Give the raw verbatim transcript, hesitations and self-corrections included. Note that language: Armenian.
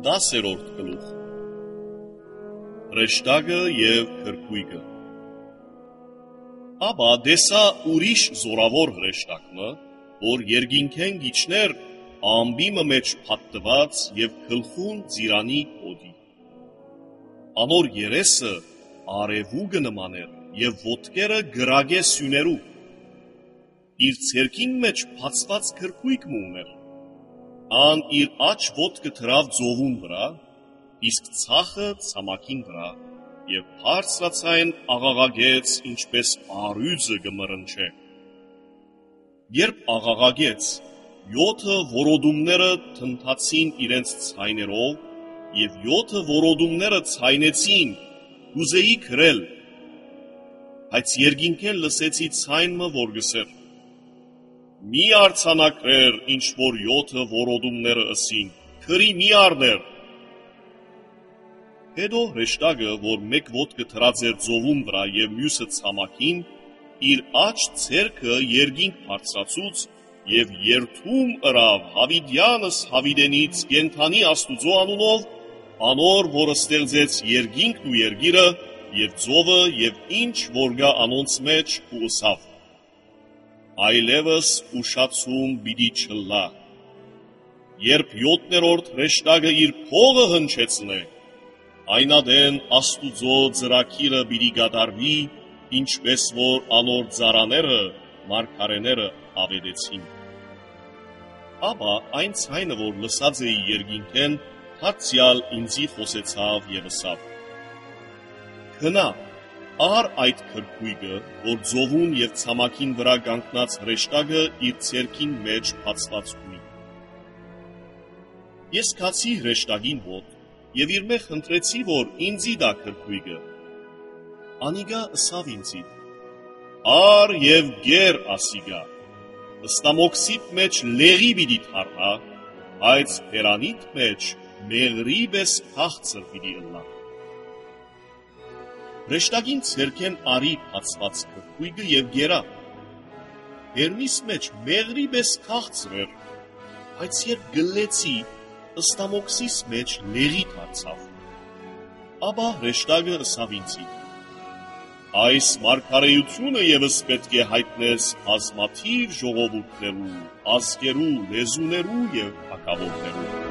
Դասերորդ գլուխ Հրեշտակը և քրքույկը Աբա դեսա ուրիշ զորավոր հրեշտակը, որ երկինքեն գիչներ ամբիմը մեջ փաթթված և գլխուն ծիրանի օդի։ Անոր երեսը արևուգը նման էր և ոտքերը գրագե սյուներու։ Իր ցերքին մեջ փացված քրքույկ ուներ։ Ան իր աջ ոտքը թրավ ծովուն վրա, իսկ ցախը ցամաքին վրա, և բարձրացայն աղաղագեց, ինչպես առյուծը կմռնչե։ Երբ աղաղագեց, յոթը որոդումները թնդացին իրենց ցայներով, և յոթը որոդումները ցայնեցին, կուզեի գրել, բայց երկինքեն լսեցի ցայնը, որ գսեր. «Մի արձանագրեր, ինչ որ յոթը որոդումները ըսին, քրի մի առներ»։ Հետո հրեշտակը, որ մեկ ոտքը թրած էր ծովուն վրա և մյուսը ցամաքին, իր աջ ցերքը երկինք բարձրացուց և երդում ըրավ Հավիտյանս Հավիտենից կենդանի Աստուծո անունով, անոր, որ ստեղծեց երկինքն ու երկիրը և ծովը և ինչ որ կա անոնց մեջ, ու ըսավ. այլևս ուշացում պիտի չլա։ Երբ յոթներորդ հրեշտակը իր փողը հնչեցնե, այնադեն Աստուծո ծրագիրը պիտի կատարվի, ինչպես որ անոր ծառաները, մարգարեները ավետեցին։ Աբա այն ցայնը, որ լսած էի երկինքեն, դարձյալ ինձի խոսեցավ և ըսավ. «Գնա, առ այդ քրքույկը, որ ծովուն և ցամաքին վրա կանգնած հրեշտակը իր ցերքին մեջ բացված ունի»։ Ես գացի հրեշտակին մոտ և իր մեղ խնդրեցի, որ ինձի տա քրքույկը։ Անիկա ըսավ ինձի. «Առ և կեր ասիկա, ստամոքսիդ մեջ լեղի պիտի թառնա, բայց բերանիդ մեջ մեղրի պես քաղցր պիտի ըլլա»։ Հրեշտակին ցերքեն արի բացված քրքույկը և կերա։ Բերնիս մեջ մեղրի պես քաղցր էր, բայց երբ գլեցի, ստամոքսիս մեջ լեղի դարձավ։ Աբա հրեշտակը ըսավ ինձի. «Այս մարգարեությունը ևս պետք է հայտնես բազմաթիվ ժողովուրդներու, ազգերու, լեզուներու և թագավորներու»։